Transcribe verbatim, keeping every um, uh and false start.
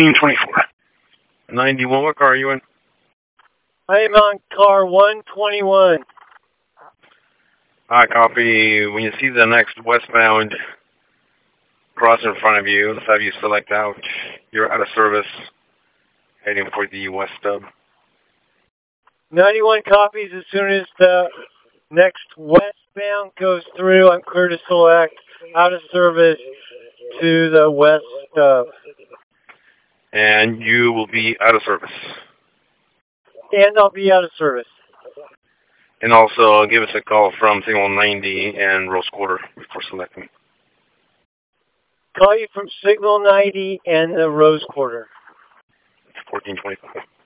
fourteen twenty-four. ninety-one, what car are you in? I am on car one twenty-one. I copy. When you see the next westbound cross in front of you, let's have you select out. You're out of service, heading for the west stub. ninety-one copies. As soon as the next westbound goes through, I'm clear to select out of service to the west stub. And you will be out of service. And I'll be out of service. And also give us a call from signal ninety and Rose Quarter before selecting. Call you from signal ninety and the Rose Quarter. fourteen twenty-five.